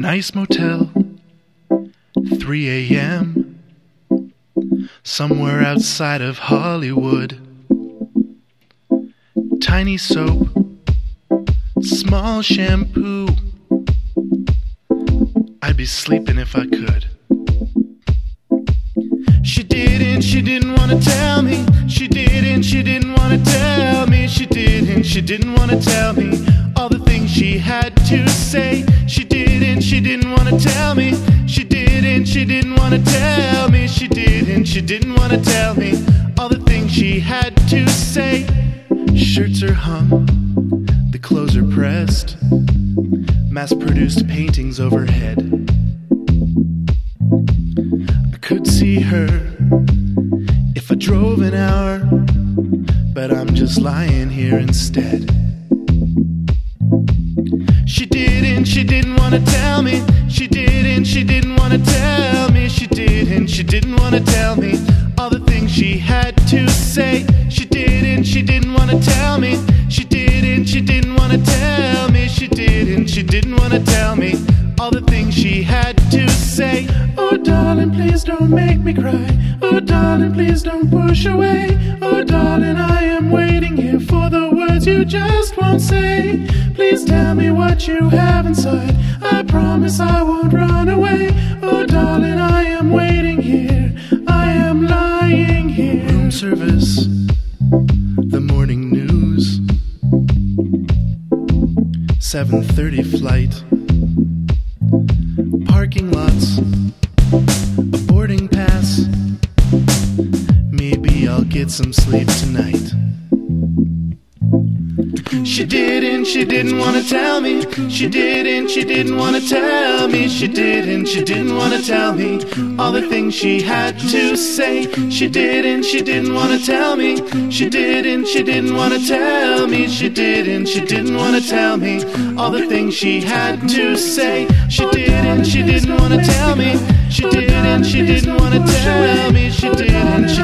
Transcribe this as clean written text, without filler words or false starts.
nice motel, 3 a.m., somewhere outside of Hollywood. Tiny soap, small shampoo. I'd be sleeping if I could. She didn't want to tell me. She didn't want to tell me. She didn't want to tell me all the things she had to say. She didn't want to tell me. She didn't want to tell me. She didn't want to tell me all the things she had to say. Shirts are hung, the clothes are pressed, mass-produced paintings overhead. I could see her if I drove an hour, but I'm just lying here instead. She didn't want to tell me. She didn't want to tell me. She didn't want to tell me all the things she had to say. She didn't want to tell me. She didn't want to tell me. She didn't want to tell me all the things she had to say. Oh darling, please don't make me cry. Oh darling, please don't push away. Oh darling, I am waiting here for the words you just won't say. Please tell me what you have inside. I promise I won't run away. Oh darling, I am waiting here. I am lying here. Room service, the morning news, 7:30 flight, parking lots, a boarding pass. Maybe I'll get some sleep tonight. She didn't want to tell me. She didn't want to tell me. She didn't want to tell me all the things she had to say. She didn't want to tell me. She didn't want to tell me. She didn't want to tell me all the things she had to say. She didn't want to tell me. She didn't want to tell me. She